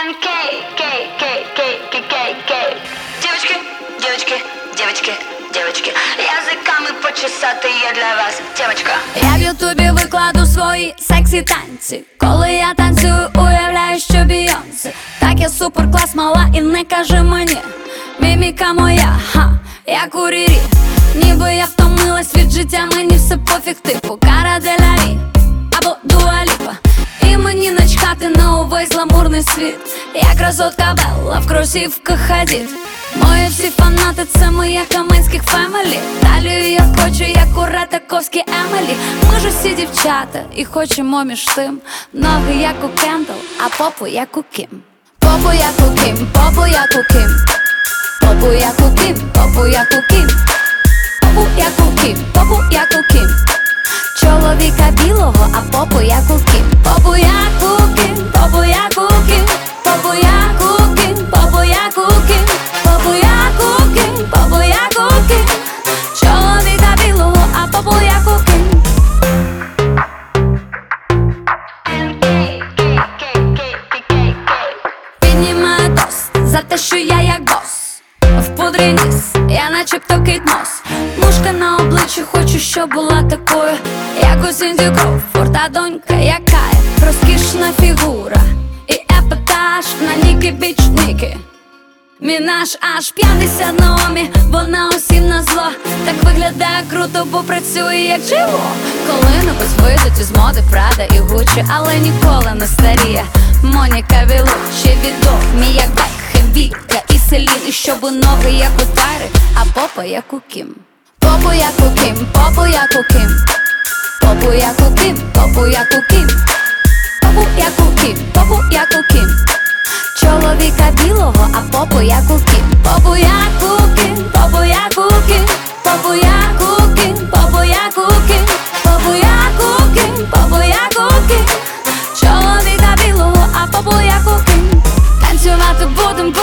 НК, кей, кей, кей, кей, кей, кей. Девочки, девочки, девочки, девочки, язиками почесати є для вас, девочка. Я в ютубі викладу свої сексі танці. Коли я танцюю, уявляю, що Бейонсе. Так я супер клас мала і не кажи мені. Міміка моя, як у Рірі. Ніби я втомилась від життя, мені все пофіг, типу Кара де ля Ві або Дуа Ліпа. І мені начхати на увесь гламурний світ. Я красотка Белла в кросівках Хадід. Мої всі фанати, це моя Каменських фемелі. Талію я хочу, як у Ретаковській Емелі. Ми ж усі дівчата і хочемо між тим. Ноги як у Кендал, а попу як у Кім. Попу як у Кім, попу як у Кім. Попу як у Кім, попу як у Кім. Попу як у Кім, попу як у Кім. Чоловіка білого, а попу як у Кім. Попу як у Кім, попу як у Кім. Попу як у Кім, попу як у Кім. Попу як у Кім, попу як у Кім. Чоловіка білого, а попу як у Кім. Піднімаю тост за те, що я як бос. В пудрі ніс, я начебто Кейт Мос. Мушка на обличчі, хочу, щоб була такою, як у Сінді Кроуфорд, та донька яка є. Розкішна фігура і епатаж на Нікі Біч Нікі. Мінаш аж 50 Наомі, вона усім на зло. Так виглядає круто, бо працює як дживо. Коли-небудь вийдуть із моди Прада і Гуччі, але ніколи не старіє Моніка Белуччі. Відомі як Бекхем, Віка і Селін. І щоби ноги як у Тайри, а попа як у Кім. Попу як у Кім, попу як у Кім. Попу як у Кім, попу як у Кім. Попу як у Кім, попу як у Кім. Чоловіка білого, а попу як у Кім. Попу як у Кім, попу як у Кім. Попу як у Кім, попу як у Кім. Попу як у Кім, попу як у Кім. Чоловіка білого, а попу як у Кім. Танцювати будем.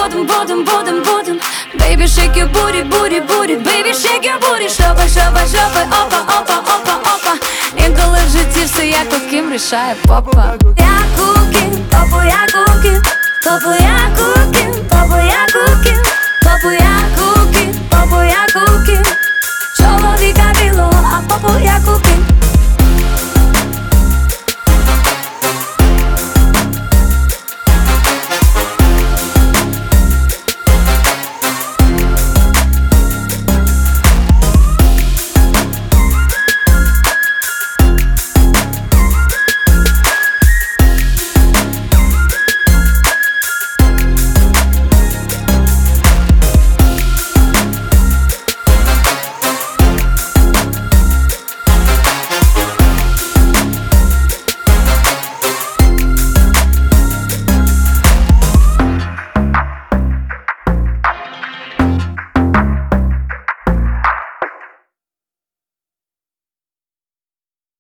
Baby, shake your booty. Baby, shake your booty. Шопи, опа. Інколи в житті все як у Кім рішає попа. Як у Кім, попу як у Кім. Попу